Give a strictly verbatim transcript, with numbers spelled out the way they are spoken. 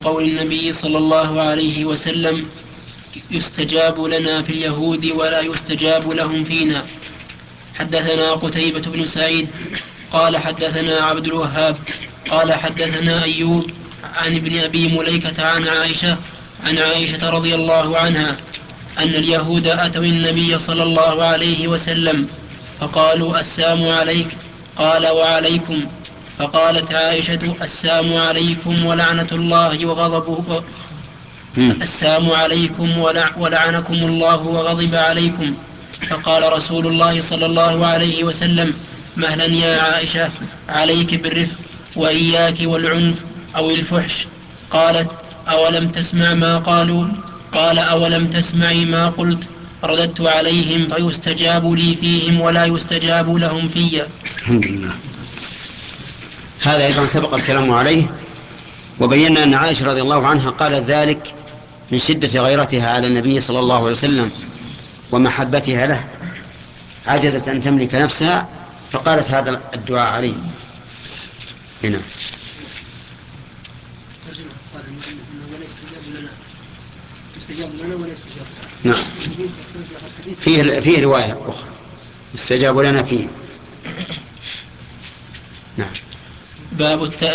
قول النبي صلى الله عليه وسلم: يستجاب لنا في اليهود ولا يستجاب لهم فينا. حدثنا قتيبة بن سعيد قال حدثنا عبد الوهاب قال حدثنا أيوب عن ابن أبي مليكة عن عائشة عن عائشة رضي الله عنها أن اليهود أتوا النبي صلى الله عليه وسلم فقالوا: السلام عليك. قال: وعليكم. فقالت عائشة: السلام عليكم ولعنة الله وغضبه السلام عليكم ولعنكم الله وغضب عليكم. فقال رسول الله صلى الله عليه وسلم: مهلا يا عائشة، عليك بالرفق وإياك والعنف أو الفحش. قالت: أولم تسمع ما قالوا؟ قال: أولم تسمعي ما قلت؟ رددت عليهم فيستجاب لي فيهم ولا يستجاب لهم في. الحمد لله. هذا أيضا سبق الكلام عليه، وبينا أن عائشة رضي الله عنها قالت ذلك من شدة غيرتها على النبي صلى الله عليه وسلم ومحبتها له، عجزت أن تملك نفسها فقالت هذا الدعاء عليه. هنا نعم، فيه فيه رواية أخرى استجابوا لنا فيه. نعم. باب التأمين